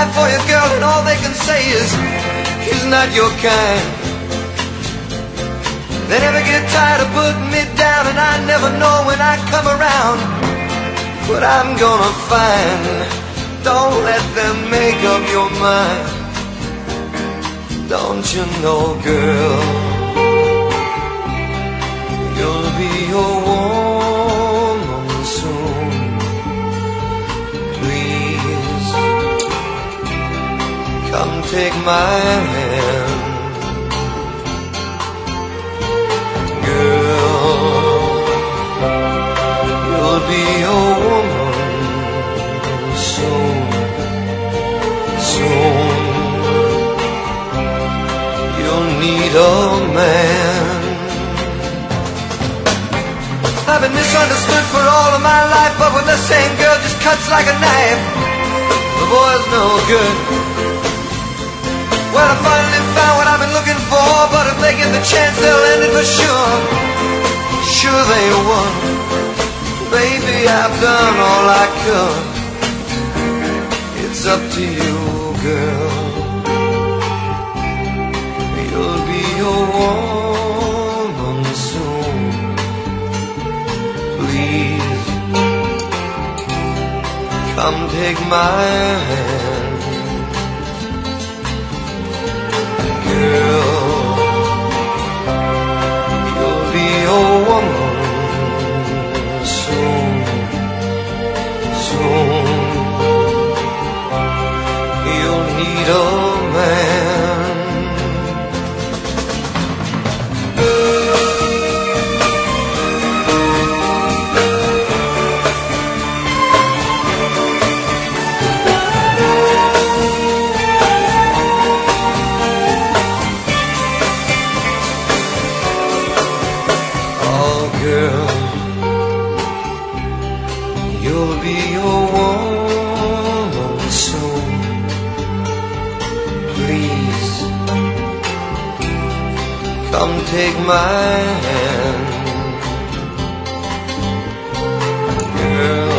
die for you, girl, and all they can say is he's not your kind. They never get tired of putting me down, and I never know when I come around what I'm gonna find. Don't let them make up your mind. Don't you know, girl, you'll be your woman soon. Please, come take my hand. Girl, you'll be your woman soon, soon. You'll need a man. I've been misunderstood for all of my life, but when the same girl just cuts like a knife, the boy's no good. Well, I finally found what I've been looking for, but if they get the chance, they'll end it for sure. Sure they won. Baby, I've done all I could. It's up to you, girl. You'll be your woman soon. Please, come take my hand. Girl, you'll be your woman soon, soon. You'll need a man. Girl, you'll be your woman soon. Please, come take my hand. Girl,